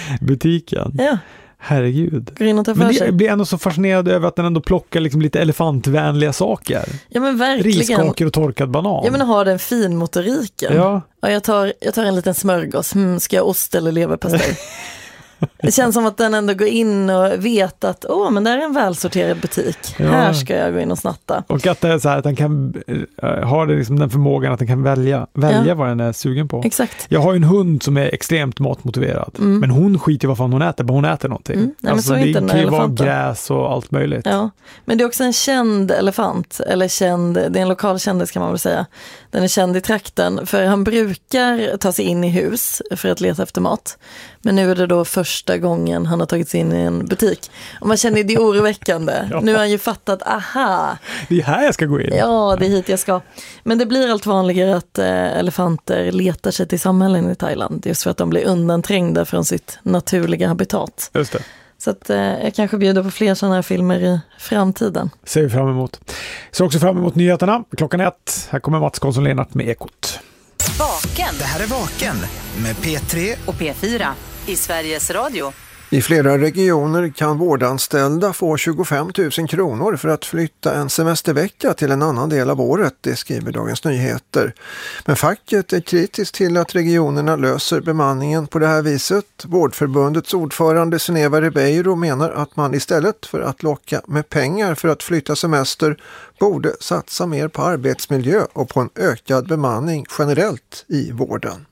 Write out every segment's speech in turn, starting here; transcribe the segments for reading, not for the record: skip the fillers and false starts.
butiken. Ja. Herregud. Går in och tar för Men sig. jag blir ändå så fascinerad över att den ändå plockar liksom lite elefantvänliga saker. Ja, men verkligen. Riskakor och torkad banan. Jag menar, ha den fin motoriken. Ja. Ja, jag tar en liten smörgås. Ska jag ost eller leverpastej? Det känns som att den ändå går in och vet att men det är en välsorterad butik. Ja. Här ska jag gå in och snatta. Och att det är så här att den kan ha det liksom den förmågan att den kan välja vad den är sugen på. Exakt. Jag har ju en hund som är extremt matmotiverad. Men hon skiter vad fan hon äter, bara hon äter någonting. Nej, men alltså, så är det inte den kan ju vara elefanten. gräs och allt möjligt. Ja, men det är också en känd elefant, eller det är en lokal kändis kan man väl säga. Den är känd i trakten för han brukar ta sig in i hus för att leta efter mat. Men nu är det då första gången han har tagit sig in i en butik. Och man känner det är oroväckande. Ja. Nu har han ju fattat, aha. Det är här jag ska gå in. Ja, det är hit jag ska. Men det blir allt vanligare att elefanter letar sig till samhällen i Thailand. Just för att de blir undanträngda från sitt naturliga habitat. Just det. Så att jag kanske bjuder på fler sådana här filmer i framtiden. Ser vi fram emot. Ser också fram emot nyheterna. Klockan 1. Här kommer Mats Karlsson Lennart med Ekot. Vaken. Det här är Vaken med P3 Och P4 i Sveriges Radio. I flera regioner kan vårdanställda få 25 000 kronor för att flytta en semestervecka till en annan del av året, det skriver Dagens Nyheter. Men facket är kritiskt till att regionerna löser bemanningen på det här viset. Vårdförbundets ordförande Sineva Ribeiro menar att man istället för att locka med pengar för att flytta semester borde satsa mer på arbetsmiljö och på en ökad bemanning generellt i vården.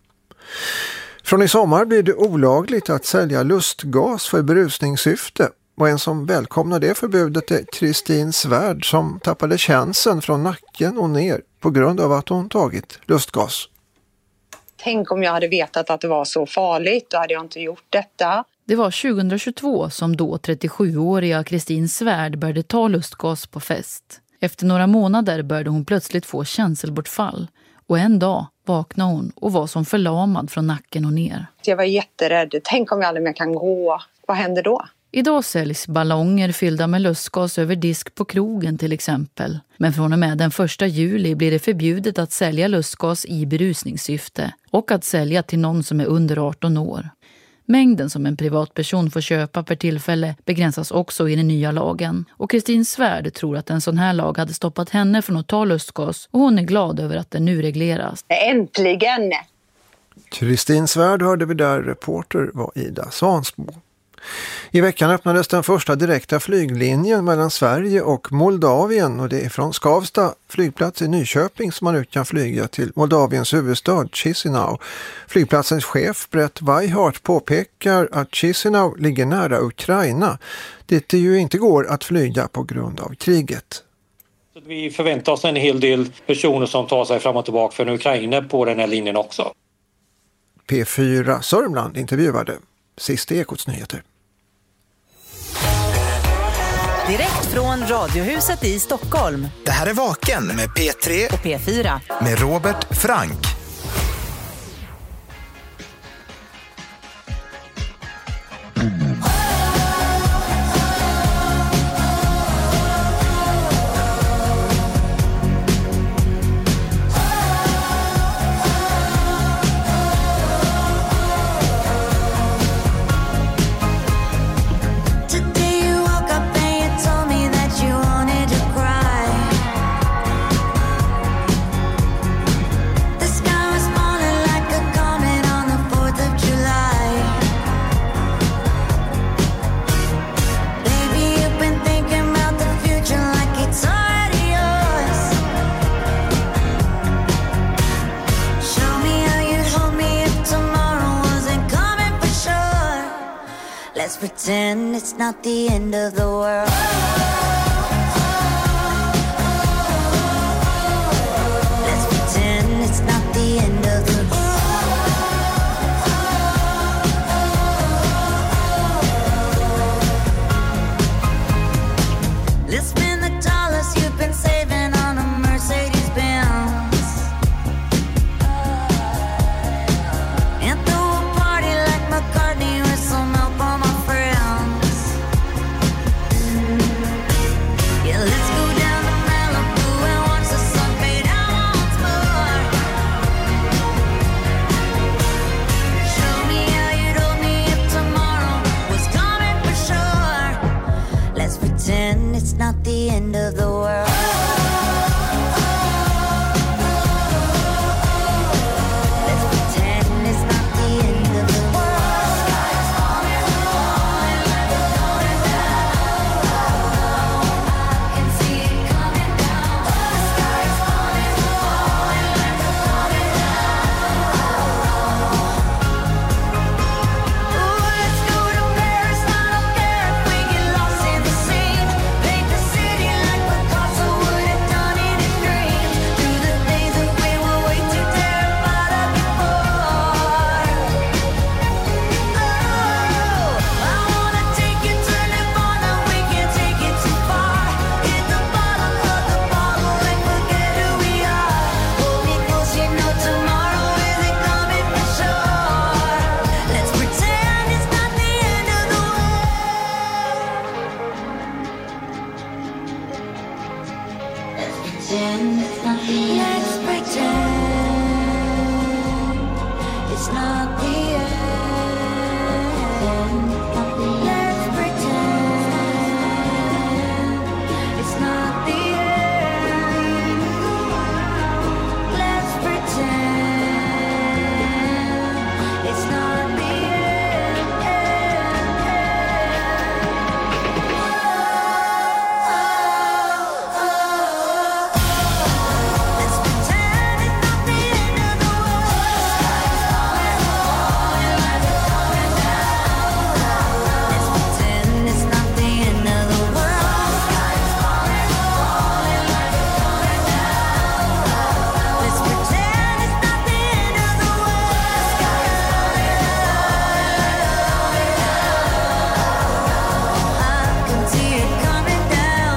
Från i sommar blir det olagligt att sälja lustgas för berusningssyfte. Och en som välkomnar det förbudet är Kristin Svärd som tappade känseln från nacken och ner på grund av att hon tagit lustgas. Tänk om jag hade vetat att det var så farligt, då hade jag inte gjort detta. Det var 2022 som då 37-åriga Kristin Svärd började ta lustgas på fest. Efter några månader började hon plötsligt få känselbortfall. Och en dag vaknade hon och var som förlamad från nacken och ner. Jag var jätterädd. Tänk om jag aldrig mer kan gå. Vad händer då? Idag säljs ballonger fyllda med lustgas över disk på krogen till exempel. Men från och med den 1 juli blir det förbjudet att sälja lustgas i berusningssyfte och att sälja till någon som är under 18 år. Mängden som en privatperson får köpa per tillfälle begränsas också i den nya lagen. Och Kristin Svärd tror att en sån här lag hade stoppat henne från att ta lustgas och hon är glad över att det nu regleras. Äntligen! Kristin Svärd hörde vi där, reporter var Ida Svansbo. I veckan öppnades den första direkta flyglinjen mellan Sverige och Moldavien och det är från Skavsta flygplats i Nyköping som man nu kan flyga till Moldaviens huvudstad Chisinau. Flygplatsens chef Brett Weihart påpekar att Chisinau ligger nära Ukraina. Det ju inte går att flyga på grund av kriget. Vi förväntar oss en hel del personer som tar sig fram och tillbaka från Ukraina på den här linjen också. P4 Sörmland intervjuade Sista Ekots nyheter. Direkt från Radiohuset i Stockholm. Det här är Vaken med P3 Och P4. med Robert Frank. Let's pretend it's not the end of the world. Let's pretend it's not the end of the world. Let's spend the dollars you've been saving on a Mercedes-Benz and throw a party like McCartney with some help on my friends. end of the world. Let's pretend it's not the end of the world. Sky is falling, falling like it's going down. I can see it coming down. The sky is falling, falling like it's going down. Ooh, let's go to Paris. I don't care if we get lost in the scene. Paint the city like Picasso would have done it in dreams. Through the things that we were way too terrified of before. Oh, I wanna take you, turn it on, now we can't take it too far. Hit the bottom of the bottle and forget who we are. Hold me close, you know tomorrow isn't coming for sure. Let's pretend it's not the end of the world. Let's pretend it's not the end. Let's pretend it's not the end. Let's pretend it's not the end. Let's pretend it's not the Let's pretend it's not the end of the world. Falling like it's going down. Let's pretend it's not the end of the world. Sky is falling, falling like it's going down. Let's pretend it's not the end of the world. Sky is falling, falling like I can see it coming down.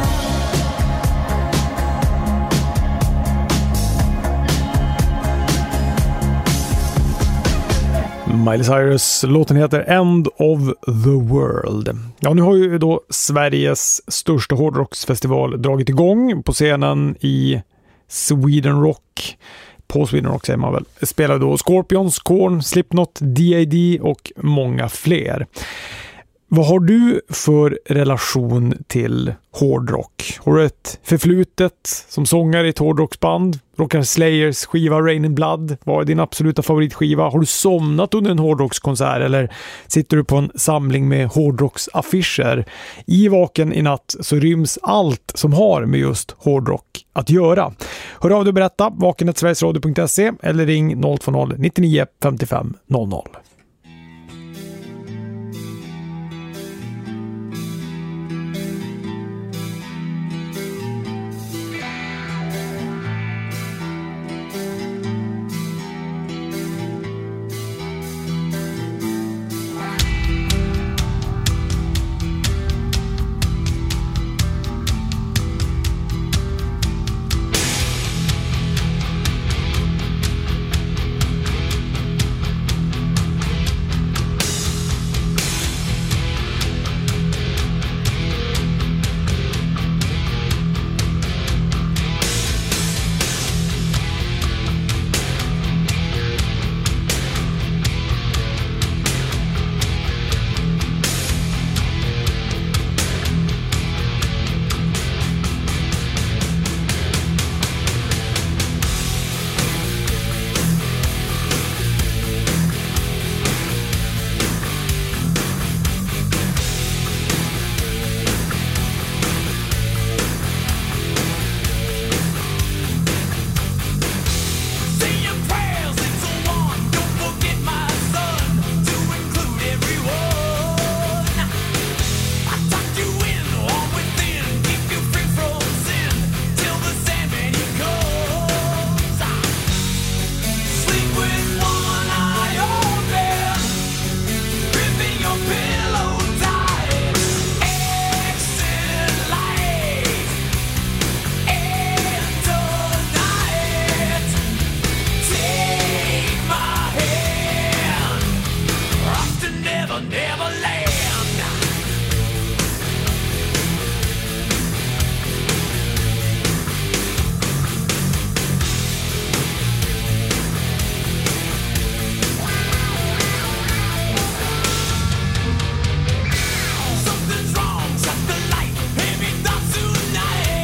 Miley Cyrus, låten heter End of the World. Ja, nu har ju då Sveriges största hårdrocksfestival dragit igång på scenen i Sweden Rock. På Sweden Rock säger man väl. Spelar då Scorpions, Korn, Slipknot, D.A.D. och många fler. Vad har du för relation till hårdrock? Har du ett förflutet som sångare i ett hårdrocksband? Rockar Slayers skiva Rain in Blood? Vad är din absoluta favoritskiva? Har du somnat under en hårdrockskonsert eller sitter du på en samling med hårdrocksaffischer? I Vaken i natt så ryms allt som har med just hårdrock att göra. Hör av dig och berätta, vaken@sverigesradio.se eller ring 020 99 55 00. Something's wrong, shut the light, baby, not tonight.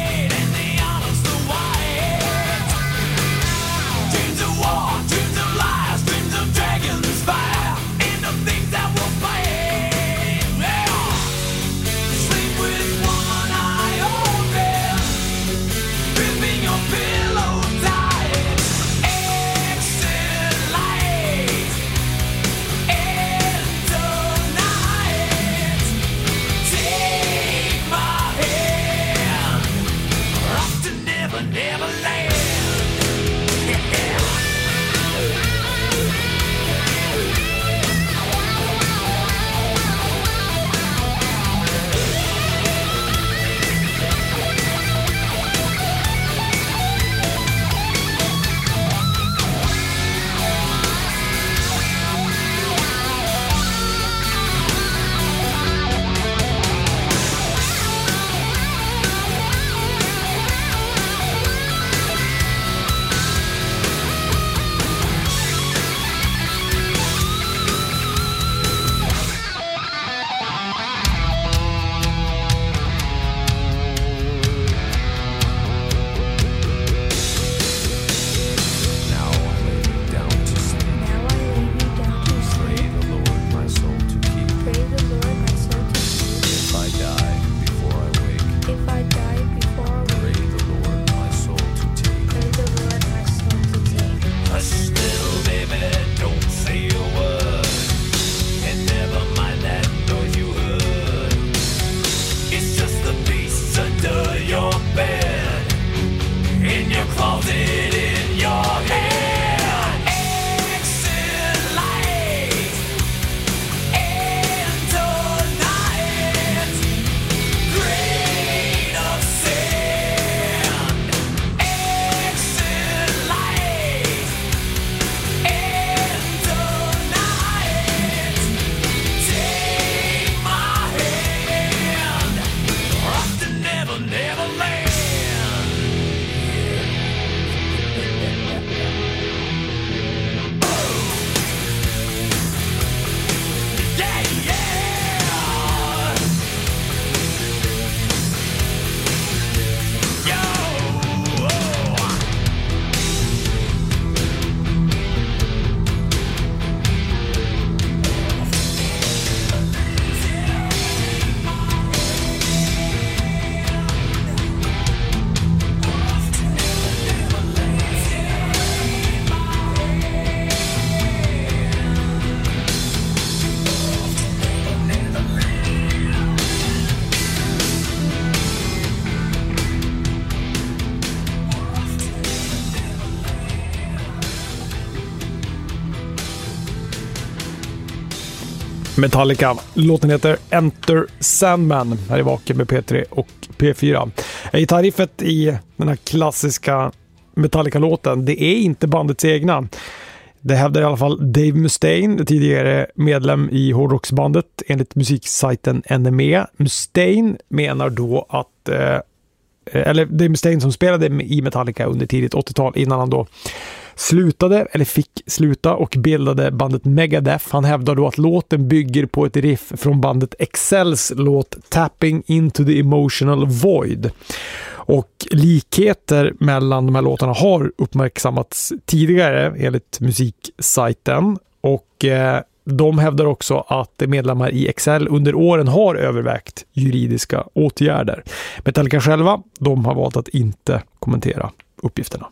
Metallica. Låten heter Enter Sandman. Här är Vaken med P3 och P4. Gitarriffet i den här klassiska Metallica-låten, det är inte bandets egna. Det hävdar i alla fall Dave Mustaine, tidigare medlem i hårdrocksbandet, enligt musiksajten NME. Mustaine menar då att eller Dave Mustaine som spelade i Metallica under tidigt 80-tal innan han då slutade, eller fick sluta, och bildade bandet Megadeth. Han hävdar då att låten bygger på ett riff från bandet Excels låt Tapping into the Emotional Void. Och likheter mellan de här låtarna har uppmärksammats tidigare enligt musiksajten, och de hävdar också att medlemmar i Excel under åren har övervägt juridiska åtgärder. Metallica själva, de har valt att inte kommentera uppgifterna.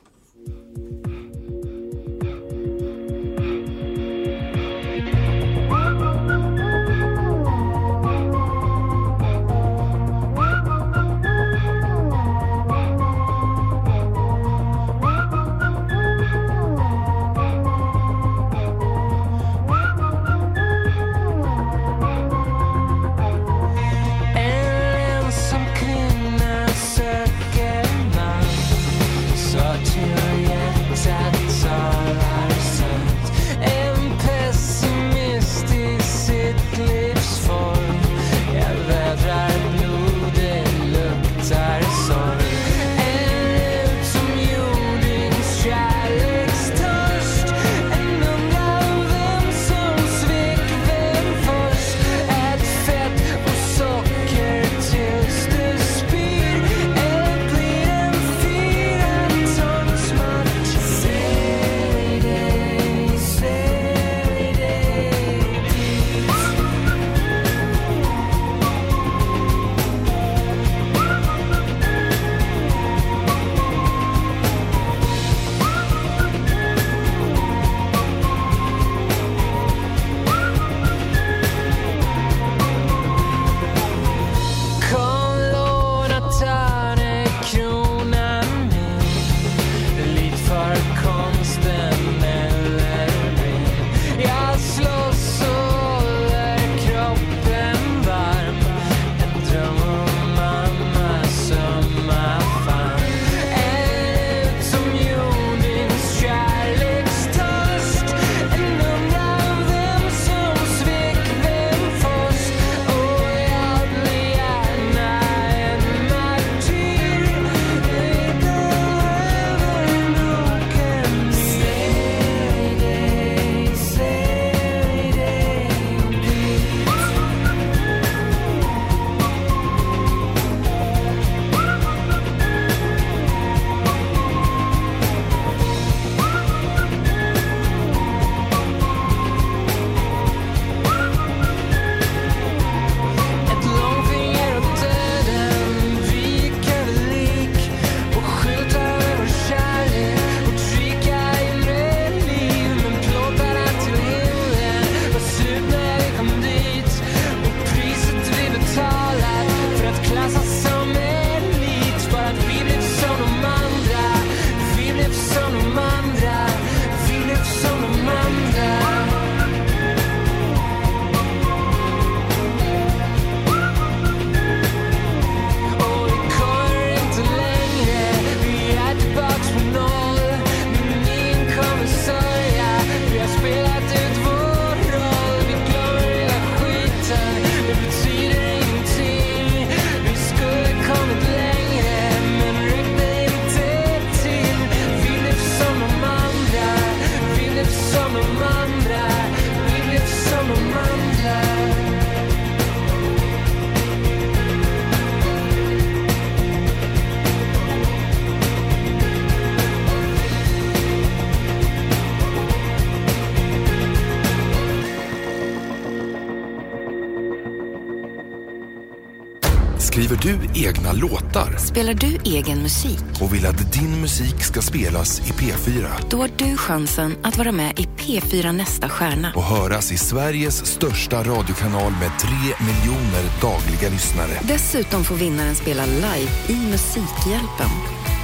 Skriver du egna låtar? Spelar du egen musik? Och vill att din musik ska spelas i P4? Då har du chansen att vara med i P4 Nästa stjärna. Och höras i Sveriges största radiokanal med 3 miljoner dagliga lyssnare. Dessutom får vinnaren spela live i Musikhjälpen.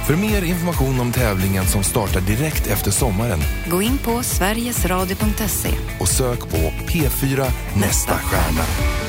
För mer information om tävlingen som startar direkt efter sommaren, Gå in på sverigesradio.se. och sök på P4 Nästa stjärna.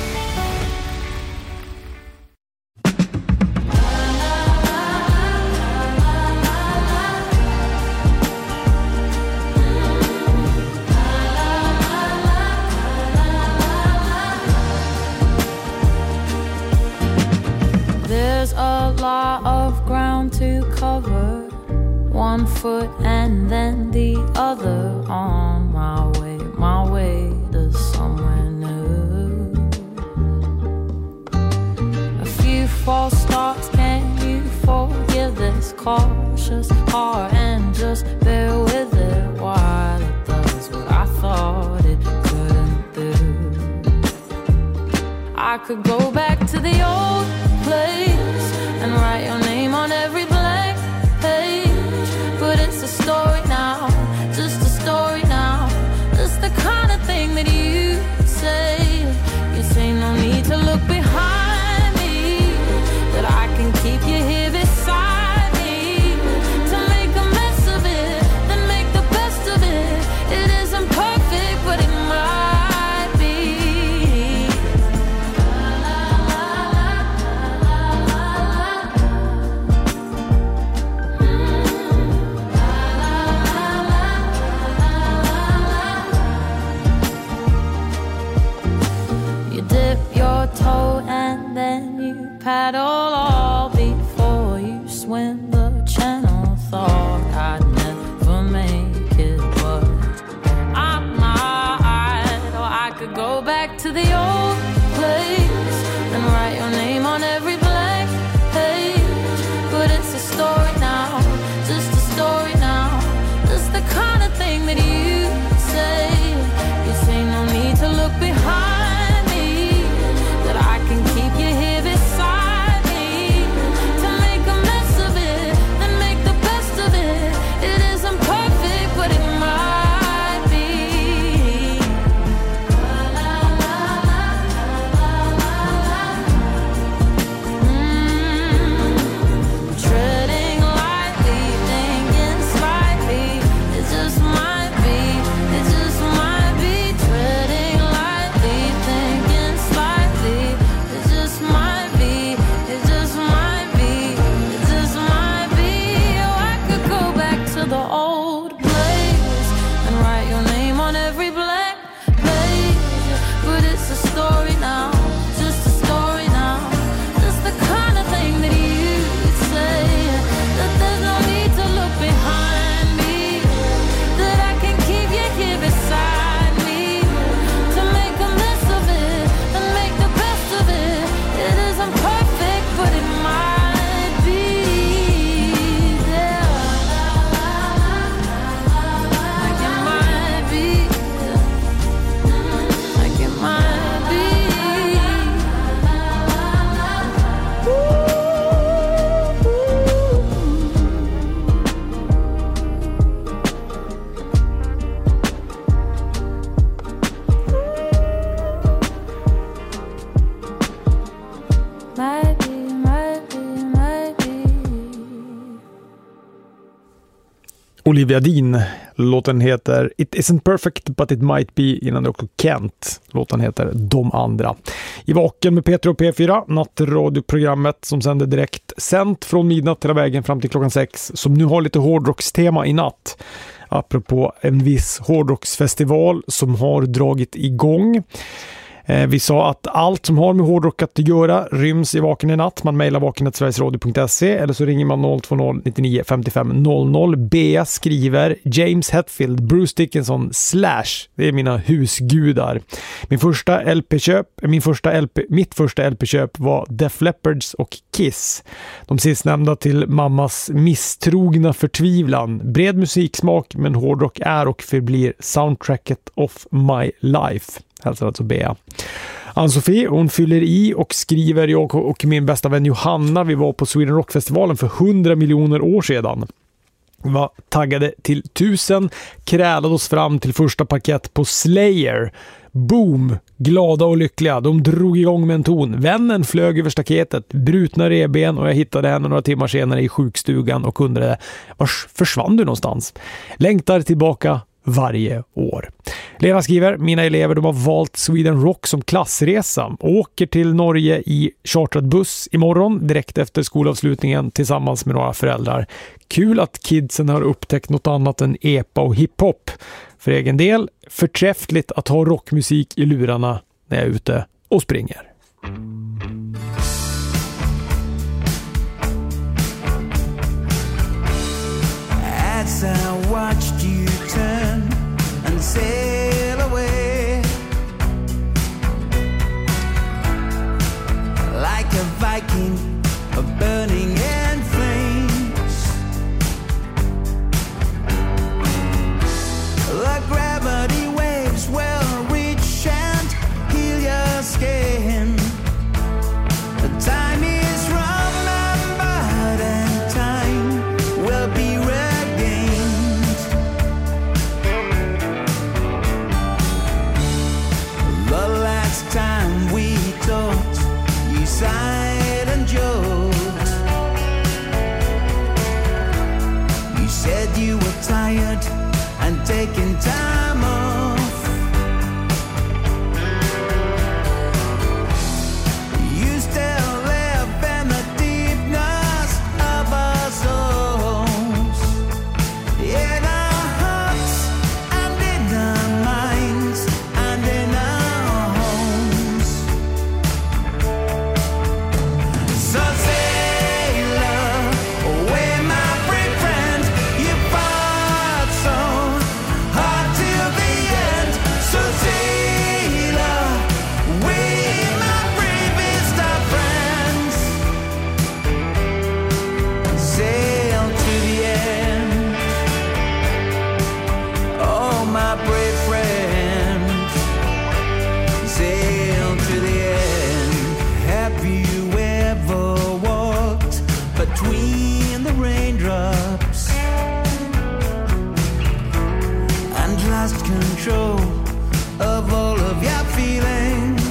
There's a lot of ground to cover, 1 foot and then the other, on my way to somewhere new. A few false starts, can you forgive this cautious heart and just bear with it while it does what I thought it couldn't do? I could go back to the old place and write your name on every blank page, but it's a story now, just a story now. It's the kind of thing that you say no need to look behind me, that I can keep you here beside me, to make a mess of it, then make the best of it. It isn't perfect, but it might be. You dip your toe and then you paddle all before you swim the channel. Thought I'd never make it, but I might. Or I could go back to the old place and write your name on every blank page, but it's a story now, just a story now. It's the kind of thing that you say no need to look behind me, that I can keep you here beside me, to make a mess of it, then make the best of it. It isn't perfect, but it might be. Treading lightly, thinking slightly, it just might be, it just might be. Treading lightly, thinking slightly, it just might be, it just might be, it just might be. Oh, I could go back to the old place and write your name on every blank page, but it's a story now, just a story now. It's the kind of thing that you'd say, that there's no need to look behind me, that I can keep you here beside me, to make a mess of it and make the best of it. It isn't perfect, but it might be there. Like it might be, like it might be. Might be, might be, might be. Olivia Dean. Låten heter It Isn't Perfect But It Might Be, innan det också Kent. Låten heter De Andra. I Vaken med P3 och P4, nattradioprogrammet som sänder direkt sänt från midnatt hela vägen fram till klockan 6, som nu har lite hårdrockstema i natt. Apropå en viss hårdrocksfestival som har dragit igång. Vi sa att allt som har med hårdrock att göra ryms i Vaken i natt. Man mejlar vaken@sverigesradio.se eller så ringer man 020 99 55 00. Bea skriver James Hetfield, Bruce Dickinson, Slash. Det är mina husgudar. Mitt första LP-köp var Def Leppards och Kiss. De sistnämnda till mammas misstrogna förtvivlan. Bred musiksmak, men hårdrock är och förblir soundtracket of my life. Hälsar alltså Bea. Ann-Sofie, hon fyller i och skriver: jag och min bästa vän Johanna, vi var på Sweden Rock-festivalen för 100 miljoner år sedan. var taggade till 1000, krälade oss fram till första parkett på Slayer. Boom! Glada och lyckliga. De drog igång med en ton. Vännen flög över staketet, brutna reben och jag hittade henne några timmar senare i sjukstugan och undrade, vars försvann du någonstans? Längtar tillbaka varje år. Lena skriver, mina elever de har valt Sweden Rock som klassresa. Åker till Norge i chartrad buss imorgon direkt efter skolavslutningen tillsammans med några föräldrar. Kul att kidsen har upptäckt något annat än epa och hiphop. För egen del, förträffligt att ha rockmusik i lurarna när jag är ute och springer. As I watched you turn and sail away like a Viking of burning and flames, the gravity waves will reach and heal your skin. The time is remembered and time will be regained. The last time we talked, you sighed and joked. You said you were tired and taking time off. You still live in the deepness of our souls, in our hearts and in our minds and in our homes. So sailor, away my brave friend, you fought so hard till the end. So sailor, away my bravest of friends, sail to the end. Oh my brave friends, sail to the end. Have you ever walked between the raindrops and lost control of all of your feelings?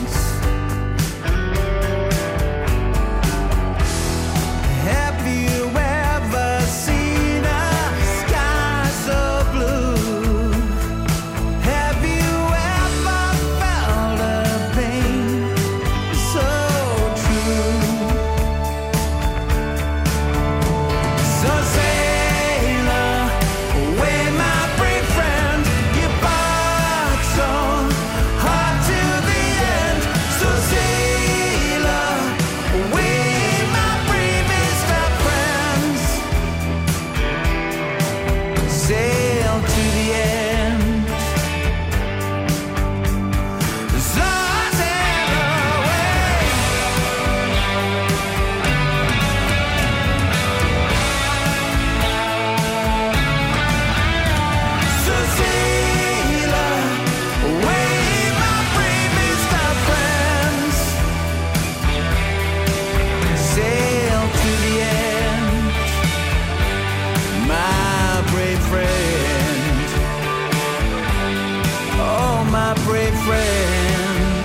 Have you ever seen a sky so blue? Have you ever felt a pain so true? So sailor, away my brave friend, you fought so hard till the end. So sailor, away my bravest of friends, sail to the end. So sail away. So sailor, away my bravest of friends, sail to the end. My brave friend, oh my brave friend,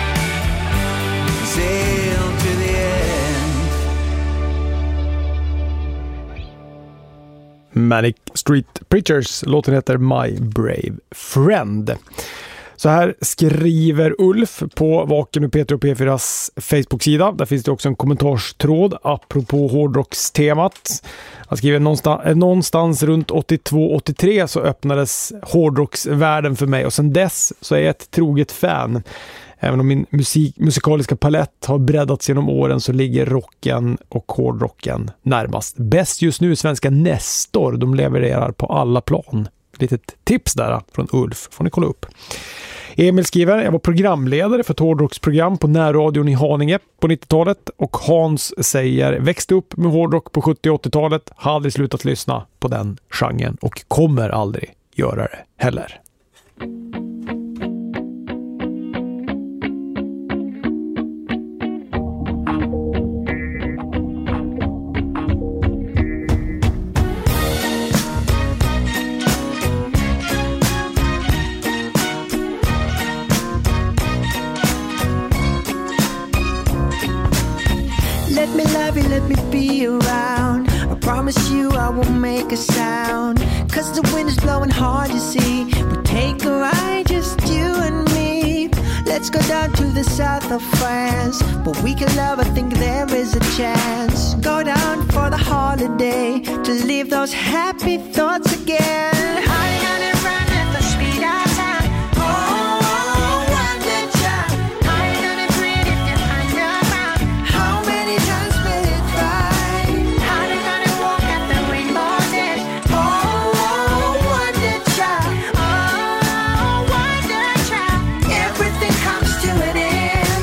sail to the end. Manic Street Preachers, låten heter My Brave Friend. Så här skriver Ulf på Vaken och Peter och P4s Facebook-sida. Där finns det också en kommentarstråd apropå hårdrockstemat. Han skriver någonstans runt 82-83 så öppnades hårdrocksvärlden för mig och sedan dess så är jag ett troget fan. Även om min musikaliska palett har breddats genom åren så ligger rocken och hårdrocken närmast. Bäst just nu är svenska Nestor. De levererar på alla plan. Litet tips där från Ulf. Får ni kolla upp. Emil skriver, jag var programledare för ett hårdrocksprogram på närradion i Haninge på 90-talet och Hans säger, växte upp med hårdrock på 70- och 80-talet, har aldrig slutat lyssna på den genren och kommer aldrig göra det heller. let me love you, let me be around. I promise you I won't make a sound. 'Cause the wind is blowing hard, you see. We take a ride, just you and me. Let's go down to the south of France. But we can love, I think there is a chance. Go down for the holiday, to leave those happy thoughts again. I'm gonna run at the speed of sound. Oh, wonder child. I'm gonna breathe if you're underground. How many times will it fly? How they gonna walk at the rainbow's edge? Oh, wonder child. Oh, wonder child. Everything comes to an end.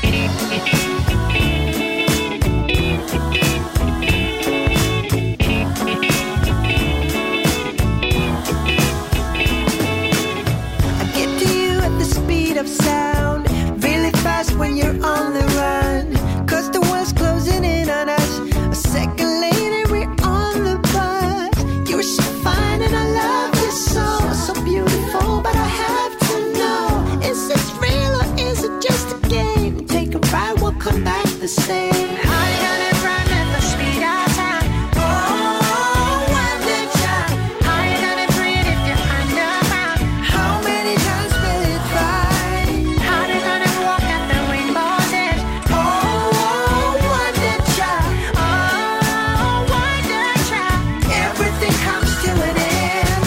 I get to you at the speed of sound, really fast when you're on the run. 'Cause the world's closing in on us. A second later we're on the bus. You're so fine and I love you so, so beautiful. But I have to know, is this real or is it just a game? Take a ride, we'll come back the same. I'm gonna run at the speed of sound. Oh, wonder child. I'm gonna breathe if you're underground. How many times will it fly? How they gonna walk at the rainbow's edge? Oh, wonder child. Oh, wonder child. Everything comes to an end.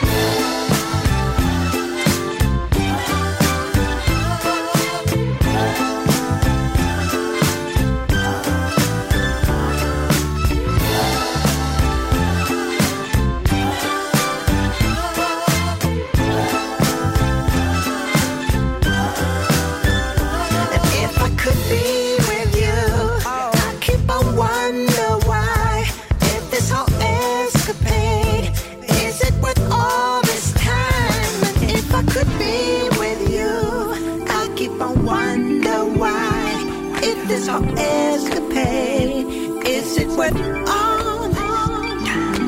And if I could be with you, I keep on wonder why. If this whole escapade, is it worth all this time? And if I could be with you, I keep on wonder why. If this whole escapade, is it worth all this time?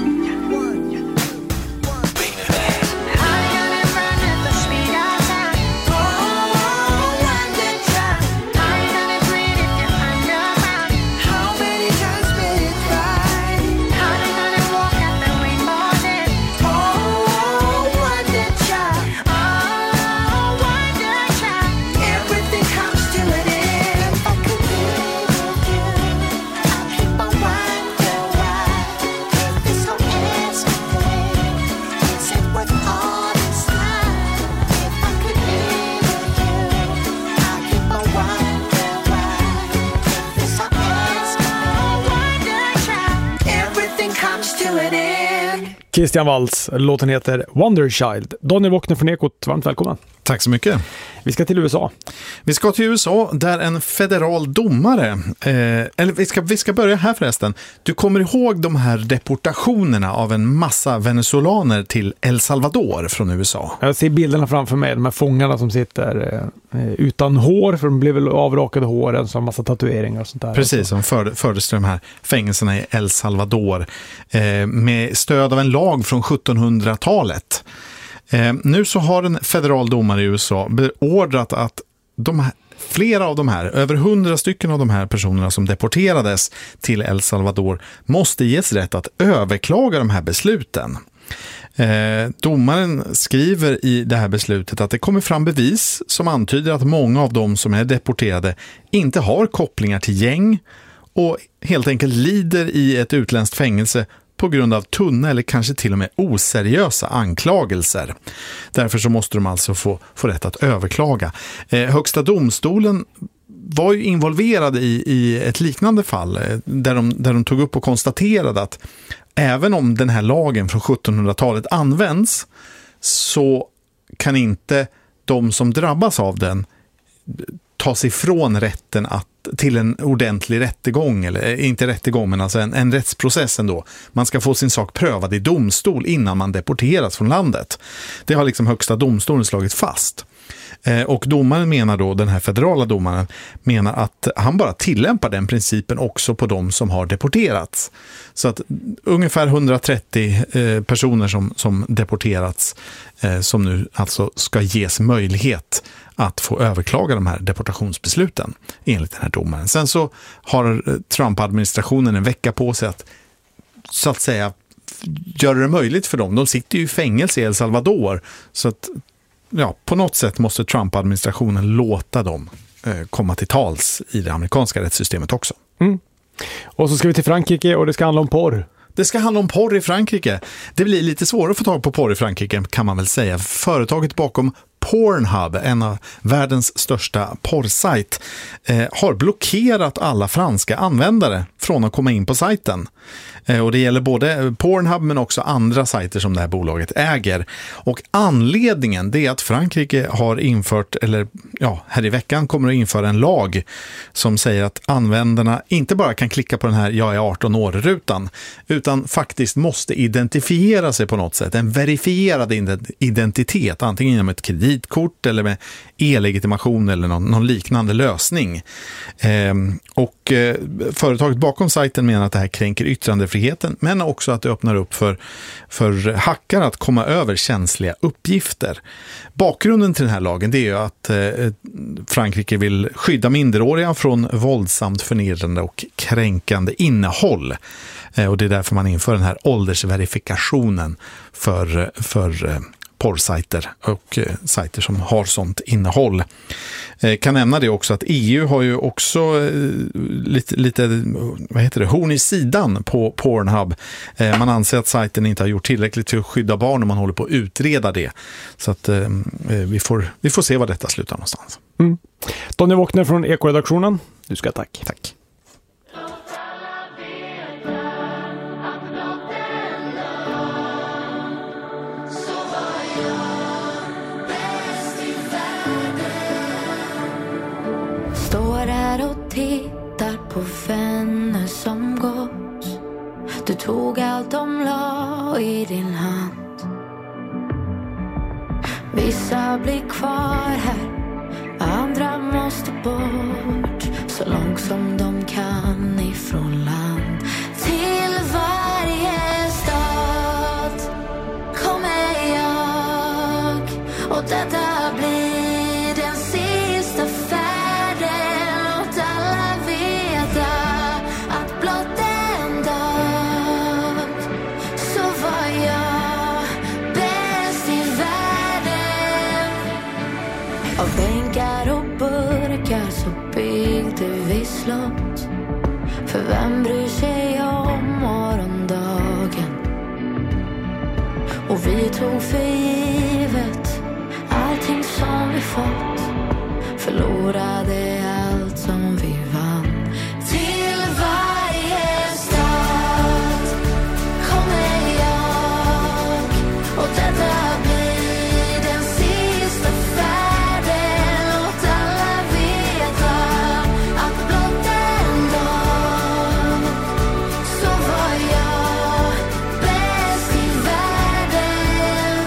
I'm gonna run at the speed of sound. Oh, wonder child. I'm gonna breathe if you're underground. How many times will it fly? How they gonna walk at the rainbow's edge? Oh, wonder child. Oh, wonder child. Everything comes to an end. If I could be with you, I keep on wonder why. If this whole escapade, is it worth all this time? If I could be with you, I keep on wonder why. If this whole escapade, wonder child. Everything comes to an end. Christian Waltz, låten heter Wonder Child. Daniel Wockner från Ekot, varmt välkommen. Tack så mycket. Vi ska till USA. Vi ska till USA där en federal domare, eller vi ska börja här förresten. Du kommer ihåg de här deportationerna av en massa venezolaner till El Salvador från USA? Jag ser bilderna framför mig, de här fångarna som sitter utan hår, för de blev väl avrakade håren, så har massa tatueringar och sånt där. Precis, som fördes till de här fängelserna i El Salvador med stöd av en lag från 1700-talet. Nu så har en federal domare i USA beordrat att flera av de här, över 100 stycken av de här personerna som deporterades till El Salvador måste ges rätt att överklaga de här besluten. Domaren skriver i det här beslutet att det kommer fram bevis som antyder att många av dem som är deporterade inte har kopplingar till gäng och helt enkelt lider i ett utländskt fängelse på grund av tunna eller kanske till och med oseriösa anklagelser. Därför så måste de alltså få rätt att överklaga. Högsta domstolen var ju involverad i ett liknande fall där de tog upp och konstaterade att även om den här lagen från 1700-talet används så kan inte de som drabbas av den ta sig ifrån rätten till en ordentlig rättegång, eller inte rättegång men alltså en rättsprocess ändå. Man ska få sin sak prövad i domstol innan man deporteras från landet. Det har liksom högsta domstolen slagit fast. Och domaren menar då, den här federala domaren menar att han bara tillämpar den principen också på de som har deporterats. Så att ungefär 130 personer som deporterats som nu alltså ska ges möjlighet att få överklaga de här deportationsbesluten enligt den här domaren. Sen så har Trump-administrationen en vecka på sig att så att säga göra det möjligt för dem. De sitter ju i fängelse i El Salvador, så att på något sätt måste Trump-administrationen låta dem komma till tals i det amerikanska rättssystemet också. Och så ska vi till Frankrike och det ska handla om porr. Det ska handla om porr i Frankrike. Det blir lite svårare att få tag på porr i Frankrike, kan man väl säga. Företaget bakom Pornhub, en av världens största porrsajt, har blockerat alla franska användare från att komma in på sajten. Och det gäller både Pornhub men också andra sajter som det här bolaget äger. Och anledningen det är att Frankrike har infört, här i veckan kommer att införa en lag som säger att användarna inte bara kan klicka på den här jag är 18 år-rutan, utan faktiskt måste identifiera sig på något sätt. En verifierad identitet, antingen genom ett kreditkort eller med e-legitimation eller någon liknande lösning. Och företaget bakom sajten menar att det här kränker yttrandefriheten, men också att det öppnar upp för hackare att komma över känsliga uppgifter. Bakgrunden till den här lagen det är ju att Frankrike vill skydda minderåriga från våldsamt förnedrande och kränkande innehåll. Och det är därför man inför den här åldersverifikationen för porrsajter och sajter som har sånt innehåll. Kan nämna det också att EU har ju också lite horn i sidan på Pornhub. Man anser att sajten inte har gjort tillräckligt till att skydda barn och man håller på att utreda det. Så att vi får se vad detta slutar någonstans. Donny Wåkner från Eko-redaktionen. Du ska tack. Tack. Står här och tittar på vänner som gått. Du tog allt de la i din hand. Vissa blir kvar här, andra måste bort. Så långt som de kan ifrån land. Till varje stad kommer jag, och detta blir den sista färden. Låt alla veta att blott en dag så var jag bäst i världen. Av bänkar och burkar så byggde vi slott. För vem bryr sig om morgondagen? Och vi tog för givet allting som vi fått. Förlorade allt som vi vann. Till varje stad kommer jag, och detta blir den sista färden. Låt alla veta att blott en dag så var jag bäst i världen.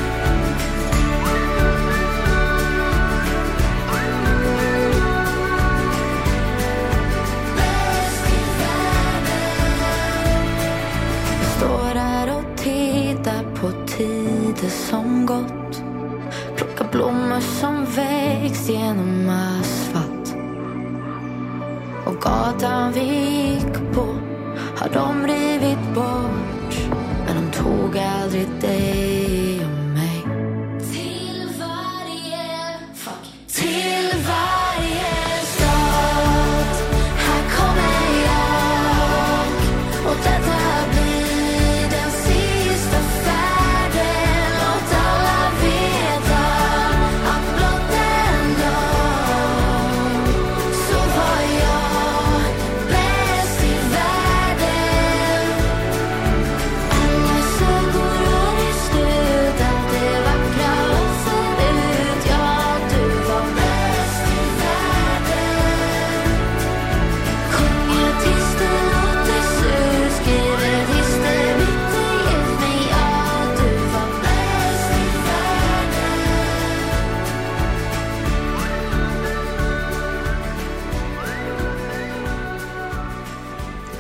Bäst i världen. Står här och tittar på tider som gått. Plocka blommor som växt genom asfalt. Och gatan vi gick på har de rivit bort. Men de tog aldrig dig och mig. Till varje stad här kommer jag, och detta blir den sista färden. Låt alla veta att blott en dag så var jag bäst i världen. Alla seguro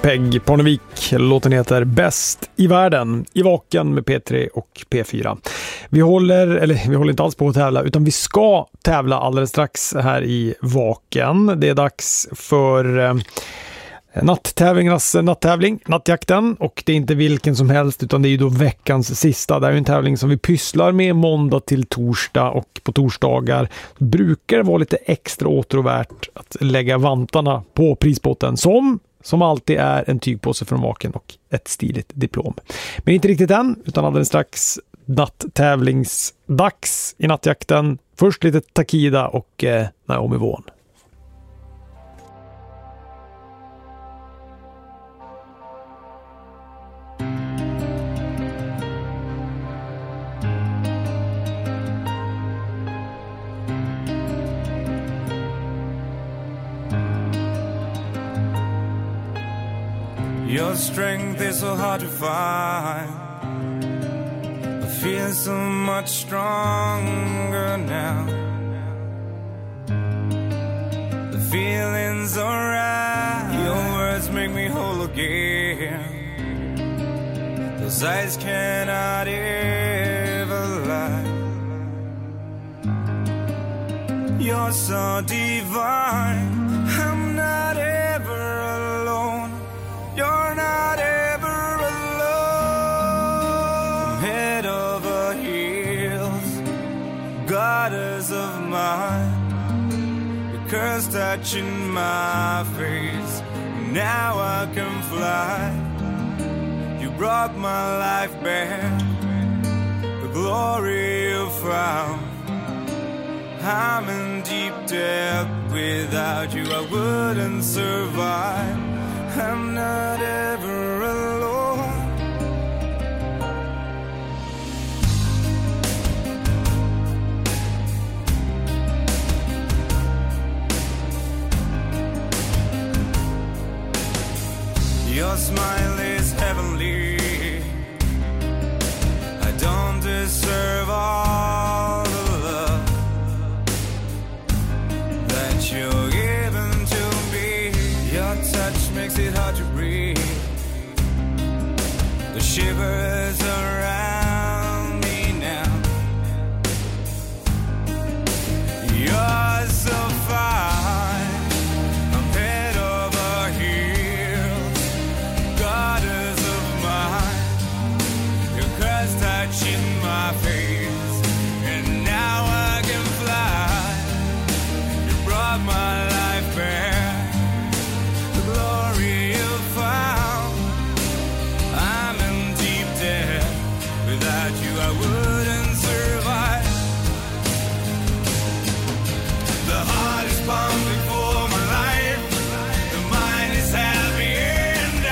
Peg Parnevik. Låten heter Bäst i världen i Vaken med P3 och P4. Vi håller inte alls på att tävla, utan vi ska tävla alldeles strax här i Vaken. Det är dags för natttävlingarnas nattävling, nattjakten, och det är inte vilken som helst, utan det är ju då veckans sista. Det är en tävling som vi pysslar med måndag till torsdag, och på torsdagar brukar det vara lite extra åtråvärt att lägga vantarna på prispotten, som alltid är en tygpåse från Vaken och ett stiligt diplom. Men inte riktigt än, utan alldeles strax natttävlingsdags i nattjakten. Först lite Takida och Naomi Vaughan. Your strength is so hard to find. I feel so much stronger now. The feeling's alright. Your words make me whole again. Those eyes cannot ever lie. You're so divine. I'm not ever alone. You're not ever alone. Head over heels, goddess of mine. The curse touching my face. Now I can fly. You brought my life back, the glory you found. I'm in deep debt. Without you I wouldn't survive. I'm not ever alone. Your smile is heavenly. I don't deserve all the love that you're giving to me. Your touch makes it hard to breathe. The shivers around me now. You're so fine. I'm head over heels. Goddess of mine. Your curse touching my face. And now I can fly. You brought my life back. Glory you found. I'm in deep debt. Without you I wouldn't survive. The heart is pumping for my life. The mind is happy and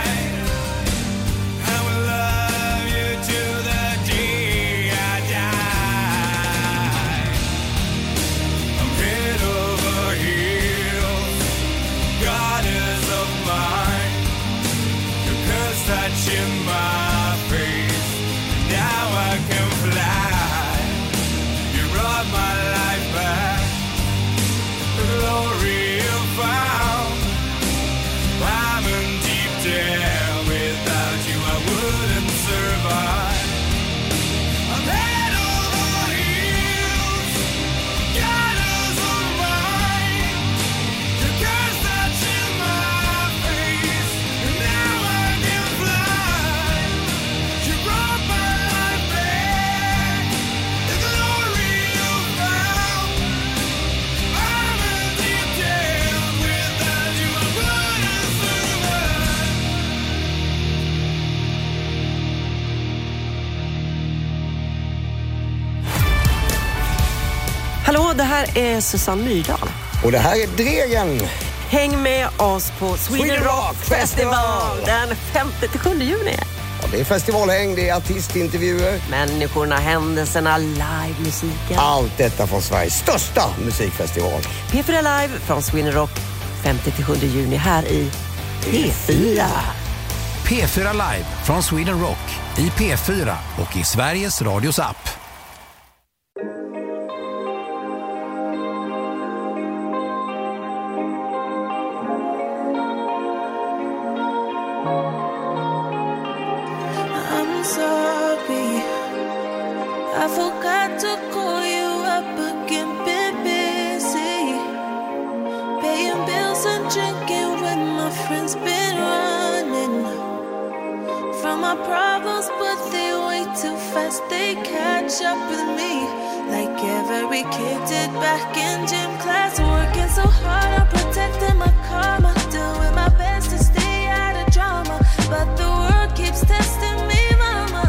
I will love you to the day I die. I'm head over heels. Goddess of mine, your curse touching my face. Now I can fly. You brought my life back, the glory you found. I'm in deep debt. Without you I wouldn't survive. I'm head over heels. Goddess of mine. Your curse touching my face, and now I can fly. You brought my life back, the glory you found. I'm in deep debt. Without you I wouldn't survive. Hallå, det här är Susanne Myrdal. Och det här är Dregen. Häng med oss på Sweden Rock Festival den 5-7 juni. Ja, det är festivalhäng, det är artistintervjuer. Människorna, händelserna, livemusiken. Allt detta från Sveriges största musikfestival. P4 Live från Sweden Rock 5-7 juni här i P4. P4 Live från Sweden Rock i P4 och i Sveriges Radios app. I forgot to call you up again, been busy. Paying bills and drinking with my friends, been running from my problems, but they way too fast, they catch up with me. Like every kid did back in gym class, working so hard on protecting my karma, doing my best to stay out of drama, but the world keeps testing me, mama.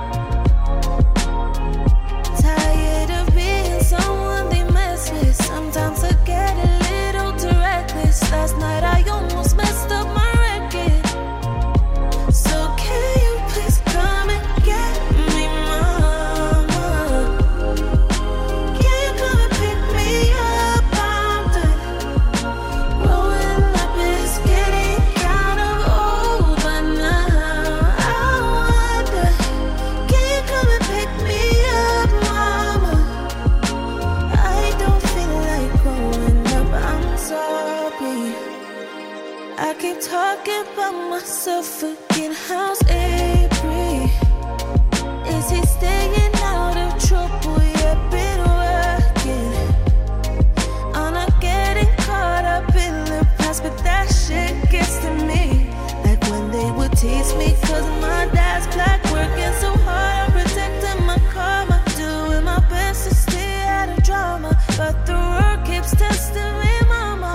Tired of being someone they mess with. Sometimes I get a little too reckless. Last night I almost messed up my record. So can you please come and get me, mama? Can you come and pick me up? I'm done. Growing up is getting kind of old, but now I wonder, can you come and pick me up, mama? I don't feel like growing up, I'm sorry. I keep talking about myself again. How's Avery? Is he staying out of trouble? Yeah, been working. I'm not getting caught up in the past, but that shit gets to me. Like when they would tease me cause my dad's black, working so hard on protecting my karma, doing my best to stay out of drama, but the world keeps testing me, mama.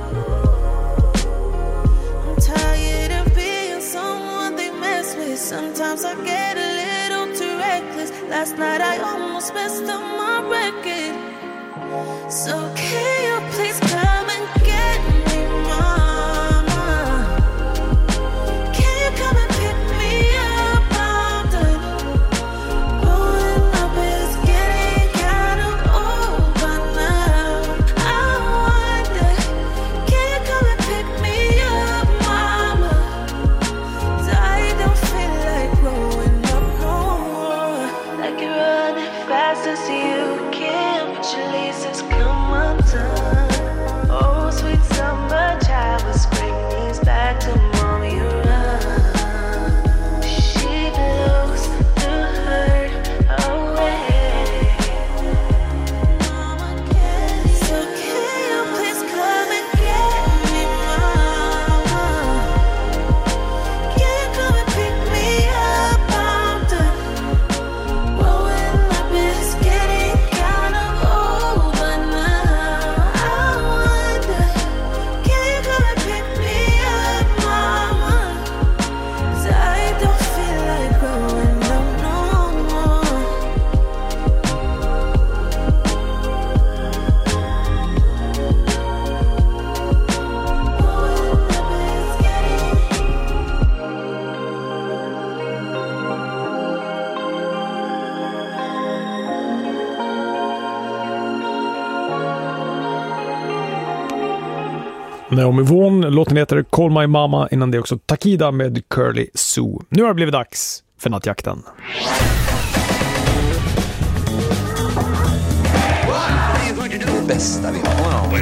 I'm tired of being someone they mess with. Sometimes I get a little too reckless. Last night I almost messed up my record. So can you please come and get me, mama? Can you come and pick me up? I'm done. Growing up is getting kind of old, but now I wonder, can you come and pick me up, mama? 'Cause I don't feel like growing up no more. Like you're running fast as you can, but your laces come undone. Oh, sweet summer child, will spring these back to mommy around. She blows the hurt away. So can you please come and get me, mama? Can you come and pick me up? I'm done. Growing up is getting kind of old, but now I wonder, can you come and pick me up, mama? 'Cause I don't feel like growing up no more. Naomi Vaughan, låten heter Call My Mama, innan det också Takida med Curly Sue. Nu har det blivit dags för nattjakten. Det bästa vi har.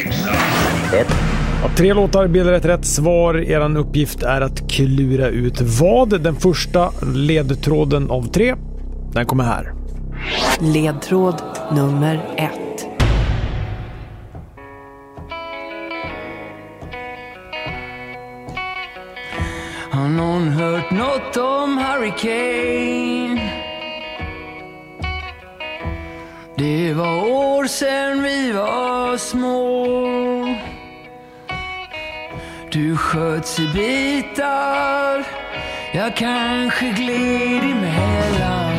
Ja, 3 låtar bildar ett rätt svar. Eran uppgift är att klura ut vad. Den första ledtråden av 3, den kommer här. Ledtråd nummer 1. Har någon hört något om Hurricane? Det var år sedan vi var små. Du sköts i bitar, jag kanske gled emellan.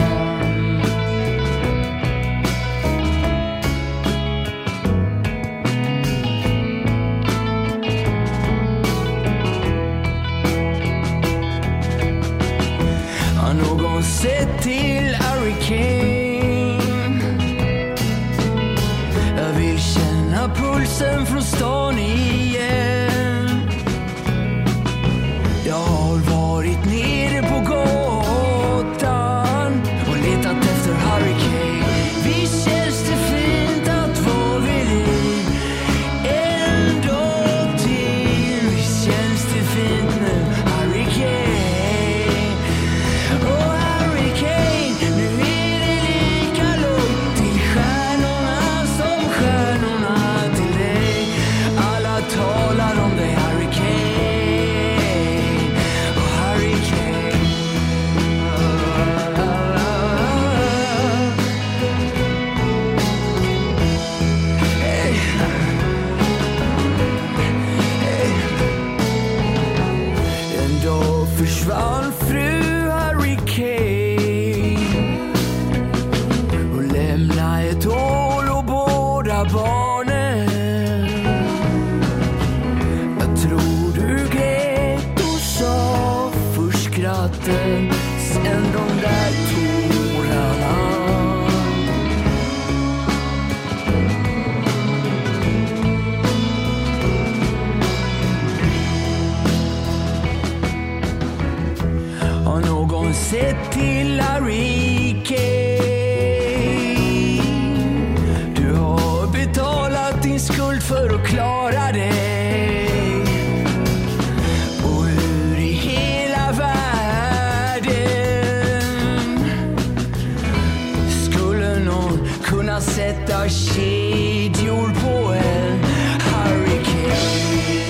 Har någon sett till Hurricane? Jag vill känna pulsen från stan igen. Jag har varit nere på gatan och letat efter Hurricane. Visst känns det fint att vara vid liv en dag till. Visst känns det fint nu, Hurricane. Oh Hurricane, nu är det försvann fru Hurricane och lämnade ett hål och båda barnen. Jag tror du grät och sa först skratten, sen de där tårarna. Har någon sett till Hurricane? Du har betalat din skuld för att klara dig. Och hur i hela världen skulle någon kunna sätta kedjor på en Hurricane?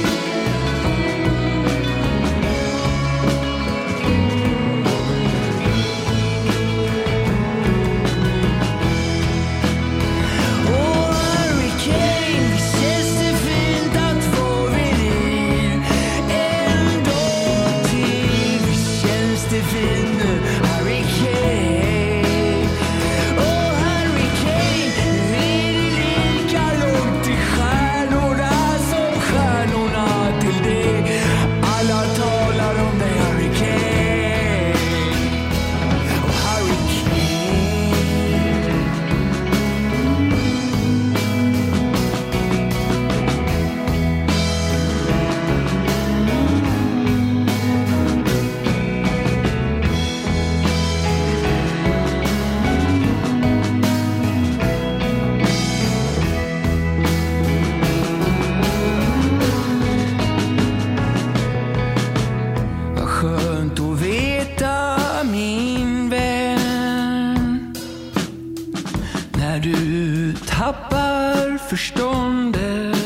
Förståndet.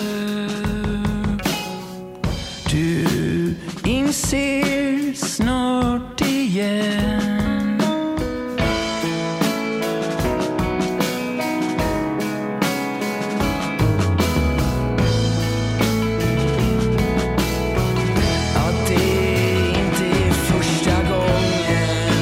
Du inser snart igen. Att det inte är första gången.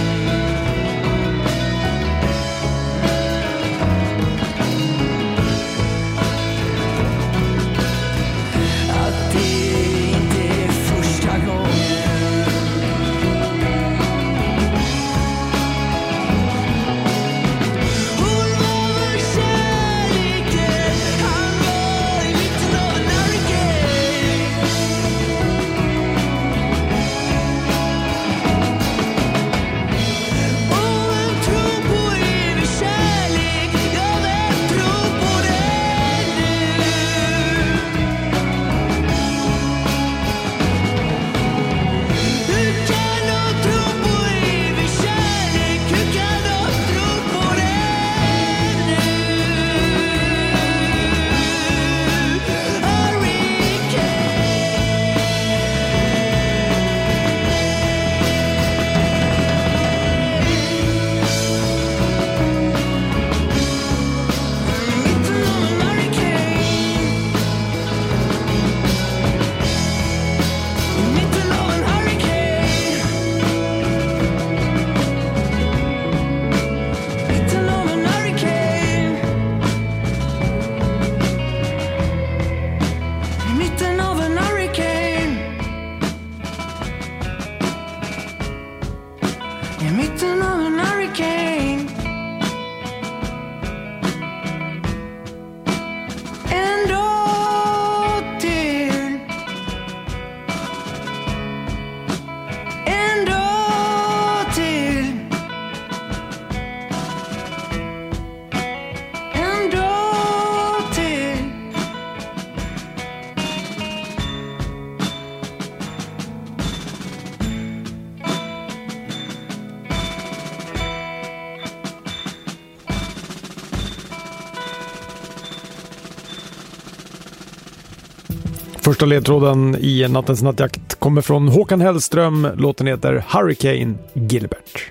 Första ledtråden i Nattens nattjakt kommer från Håkan Hellström. Låten heter Hurricane Gilbert.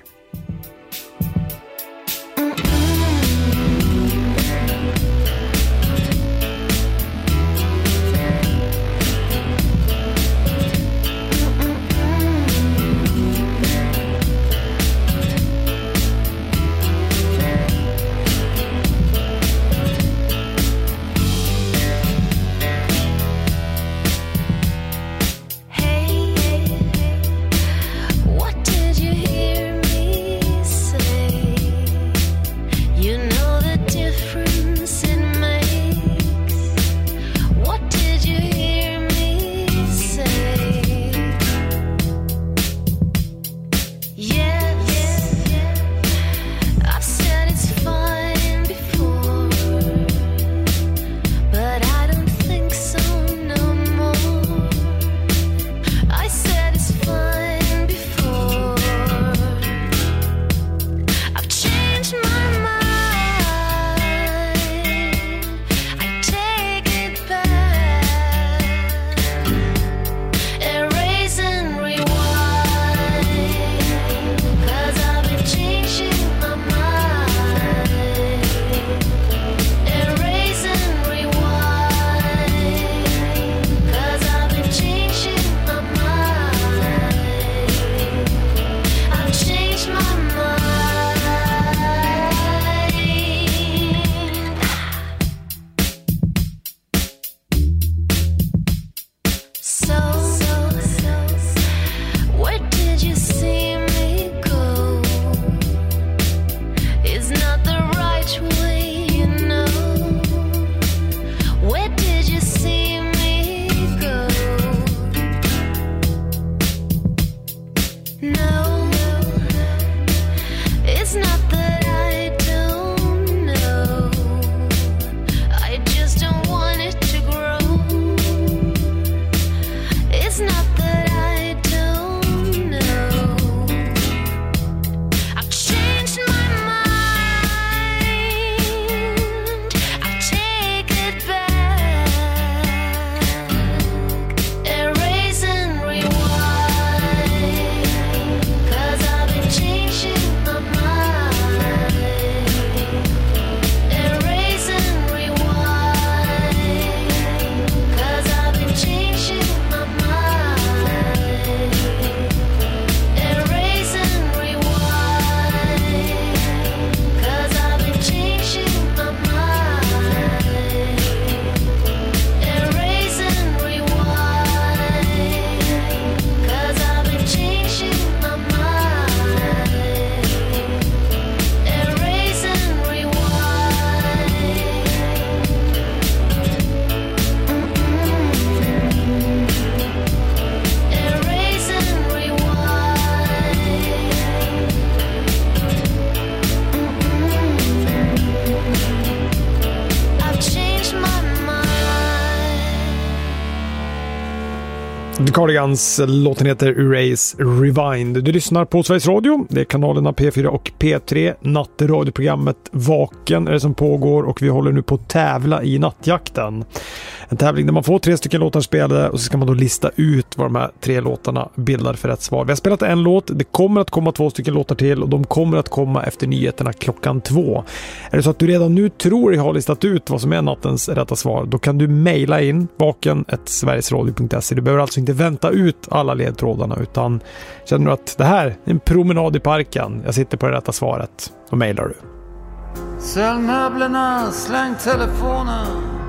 The Cardigans, låten heter Erase Rewind. Du lyssnar på Sveriges Radio, det är kanalerna P4 och P3. Nattradioprogrammet Vaken är det som pågår och vi håller nu på att tävla i nattjakten. En tävling där man får 3 stycken låtar spelade och så ska man då lista ut vad de här 3 låtarna bildar för rätt svar. Vi har spelat en låt, det kommer att komma 2 stycken låtar till och de kommer att komma efter nyheterna klockan 2. Är det så att du redan nu tror jag har listat ut vad som är nattens rätta svar, då kan du mejla in vaken@sverigesradio.se. Du behöver alltså inte vänta ut alla ledtrådarna utan känner du att det här är en promenad i parken, jag sitter på det rätta svaret, då mejlar du. Sälj möblerna, släng telefonen.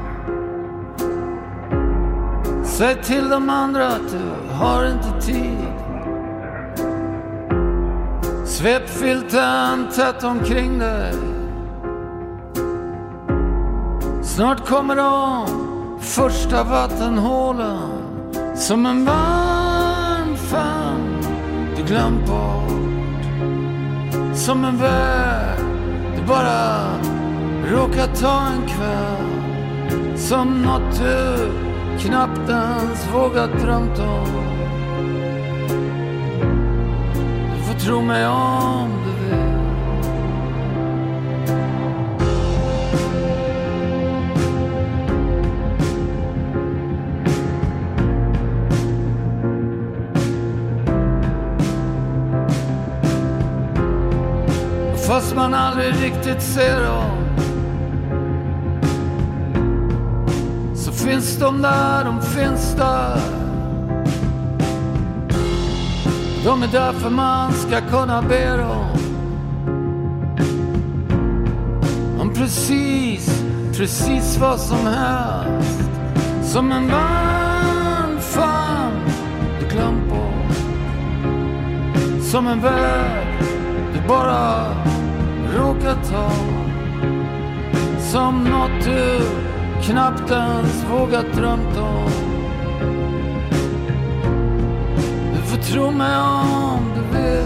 Säg till de andra att du har inte tid. Svep filten tätt omkring dig. Snart kommer de första vattenhålen som en varm famn du glömt bort. Som en väg du bara råkar ta en kväll. Som något du knappt ens vågat drömt om. Du får tro mig om du vill. Fast man aldrig riktigt ser dem, så finns de där, de finns där. De är där för man ska kunna be dem om precis vad som helst. Som en varm famn du glömt bort. Som en väg du bara råkar ta. Som något du knappt ens vågat drömt om. Du får tro mig om du vill.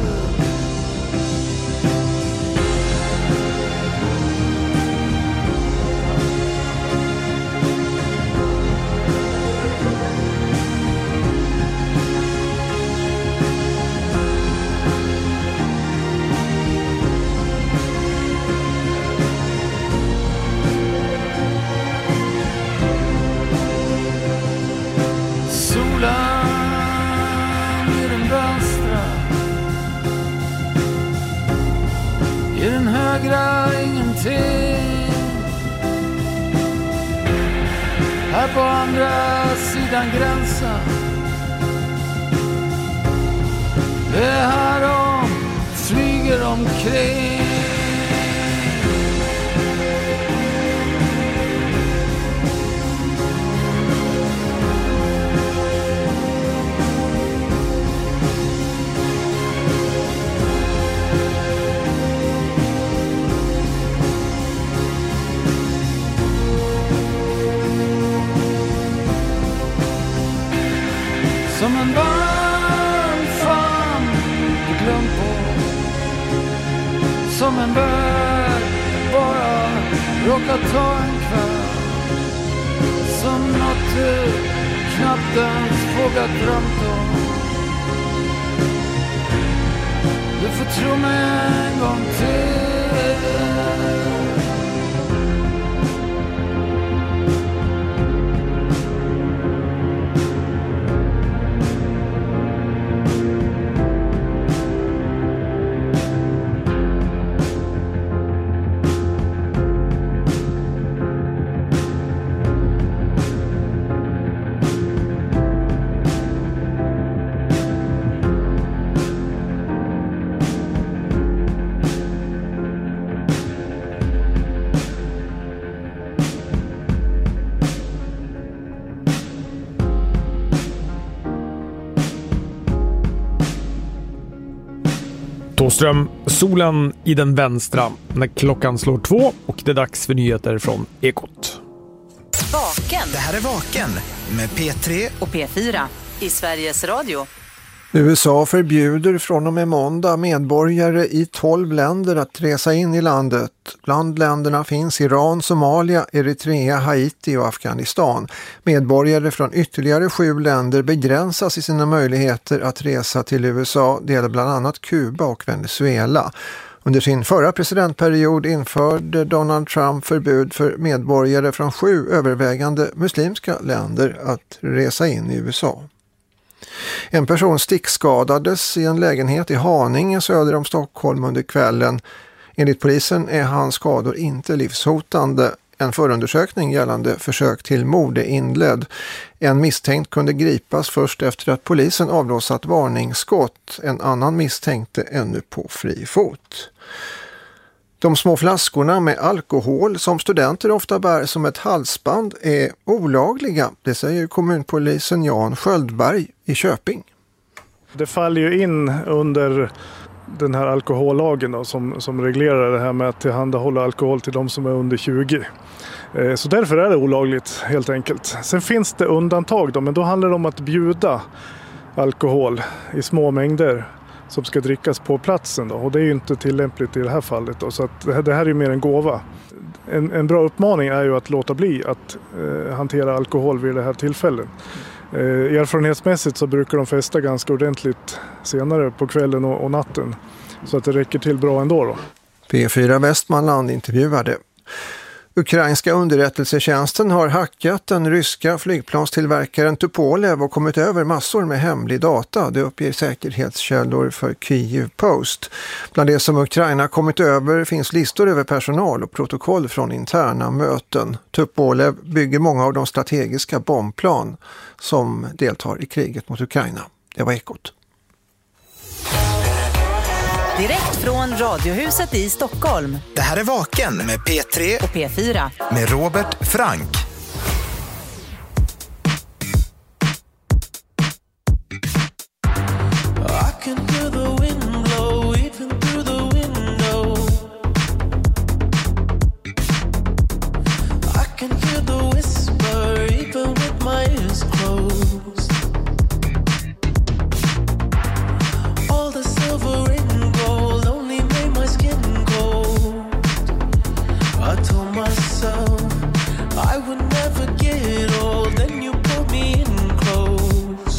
I den vänstra, i den högra ingenting. Här på andra sidan gränsen, det är här de flyger omkring. Som en varm famn du glömt bort. Som en väg bara råkar ta en kväll. Som något du knappt ens vågat drömt om. Du får tro mig en gång till. Thåström, solen i den vänstra när klockan slår 2 och det är dags för nyheter från Ekot. Vaken. Det här är Vaken med P3 och P4 i Sveriges Radio. USA förbjuder från och med måndag medborgare i 12 länder att resa in i landet. Bland länderna finns Iran, Somalia, Eritrea, Haiti och Afghanistan. Medborgare från ytterligare 7 länder begränsas i sina möjligheter att resa till USA. Det gäller bland annat Kuba och Venezuela. Under sin förra presidentperiod införde Donald Trump förbud för medborgare från 7 övervägande muslimska länder att resa in i USA. En person stickskadades i en lägenhet i Haninge söder om Stockholm under kvällen. Enligt polisen är hans skador inte livshotande. En förundersökning gällande försök till mord är inledd. En misstänkt kunde gripas först efter att polisen avlossat varningsskott. En annan misstänkte ännu på fri fot. De små flaskorna med alkohol som studenter ofta bär som ett halsband är olagliga. Det säger kommunpolisen Jan Sköldberg i Köping. Det faller ju in under den här alkohollagen då, som reglerar det här med att tillhandahålla alkohol till de som är under 20. Så därför är det olagligt helt enkelt. Sen finns det undantag då, men då handlar det om att bjuda alkohol i små mängder som ska drickas på platsen då. Och det är ju inte tillämpligt i det här fallet då, så att det här är ju mer en gåva. En bra uppmaning är ju att låta bli att hantera alkohol vid det här tillfället. Erfarenhetsmässigt så brukar de festa ganska ordentligt senare på kvällen och natten, så att det räcker till bra ändå då. P4 Västmanland intervjuade. Ukrainska underrättelsetjänsten har hackat den ryska flygplanstillverkaren Tupolev och kommit över massor med hemlig data. Det uppger säkerhetskällor för Kyiv Post. Bland det som Ukraina kommit över finns listor över personal och protokoll från interna möten. Tupolev bygger många av de strategiska bombplan som deltar i kriget mot Ukraina. Det var Ekot. Direkt från Radiohuset i Stockholm. Det här är Vaken med P3 och P4. med Robert Frank. I can hear the wind blow even through the window. I can hear the whisper even with my ears closed. All the silver and gold only made my skin cold. I told myself I would never get old. Then you pulled me in close.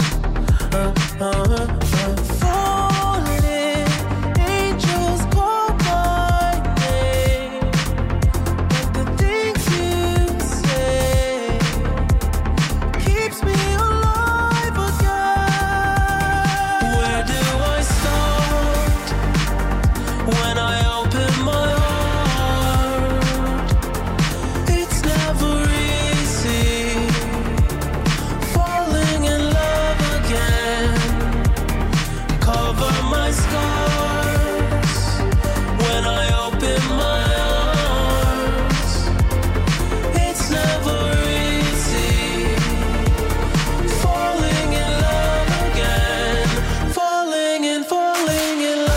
Falling angels call my name, but the things you say keeps me alive again. Where do I start when I open my heart? It's never easy falling in love again. Cover my scars when I open my arms. It's never easy falling in love again. Falling in love.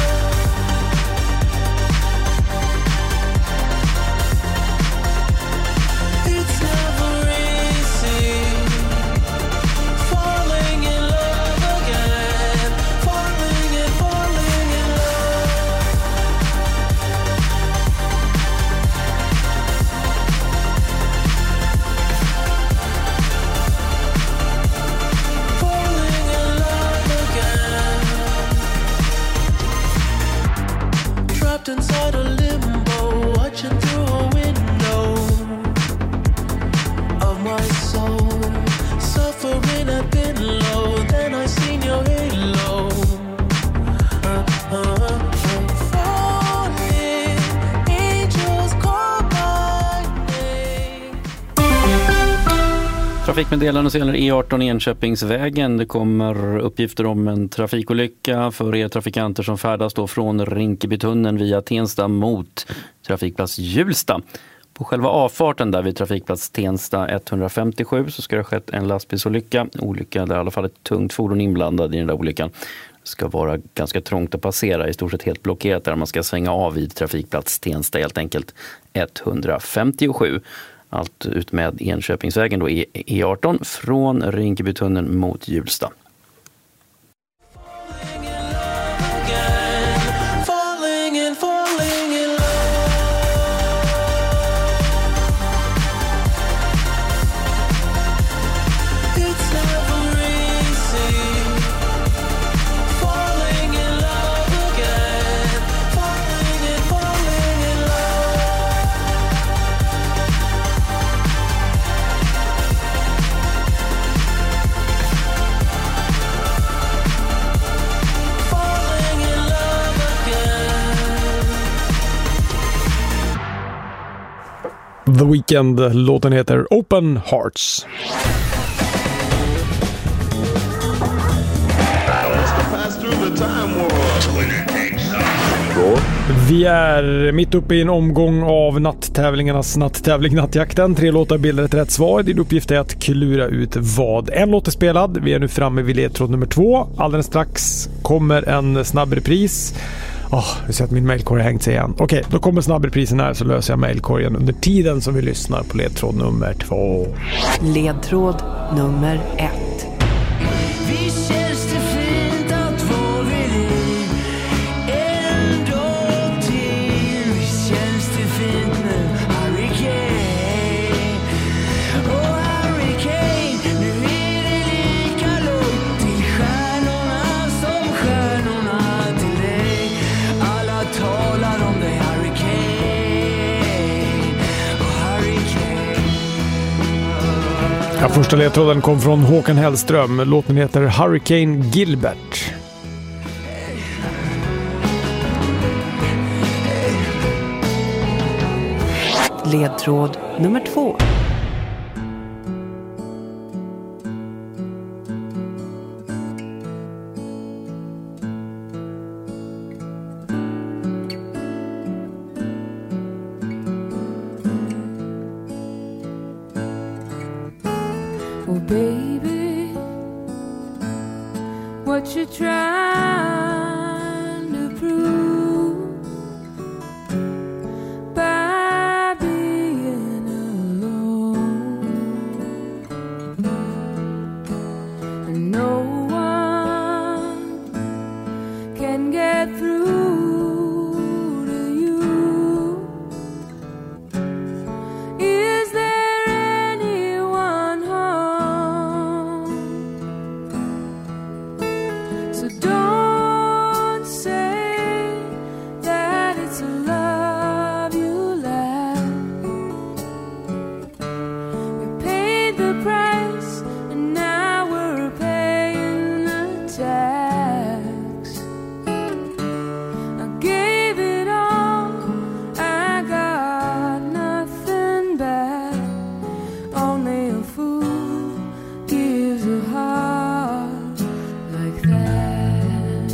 It's never easy falling in love again. Falling in love. Falling in love again. Trapped inside a limbo, watching through a window of my soul. Suffering had been low, then I seen your halo. Falling angels call my name. Trafikmeddelande så gäller E18 Enköpingsvägen. Det kommer uppgifter om en trafikolycka för er trafikanter som färdas då från Rinkebytunneln via Tensta mot trafikplats Hjulsta. På själva avfarten där vid trafikplats Tensta 157 så ska det ha skett en lastbilsolycka. Olycka där i alla fall ett tungt fordon inblandad i den där olyckan. Det ska vara ganska trångt att passera, i stort sett helt blockerat där man ska svänga av vid trafikplats Tensta helt enkelt 157. Allt ut med Enköpingsvägen då i E18 från Rinkebytunneln mot Hjulsta. The Weeknd. Låten heter Open Hearts. Vi är mitt uppe i en omgång av natttävlingarnas natttävling Nattjakten. 3 låtar bildar ett rätt svar. Din uppgift är att klura ut vad en låt är spelad. Vi är nu framme vid ledtråd nummer 2. Alldeles strax kommer en snabb repris. Vi ser att min mailkorg har hängt sig igen. Okej, då kommer snabbreprisen här, så löser jag mailkorgen under tiden som vi lyssnar på ledtråd nummer 2. Ledtråd nummer 1. Visst känns det fint att vara vid liv en dag till. Visst känns det fint med Harry Kane. Och Harry Kane, nu är det lika långt till stjärnorna som stjärnorna till dig. Alla talar om dig, Harry Kane. Och Harry Kane. Ja, första ledtråden kom från Håkan Hellström. Låten heter Hurricane Gilbert. Ledtråd nummer 2. Oh baby, what you trying to prove by being alone? And no one can get through to you. Is there anyone home? So don't say that it's a love you lack. We paid the price and now we're paying the tax. I gave it all, I got nothing back. Only a fool gives a heart like that.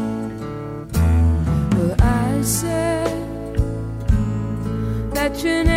Well, I said that you never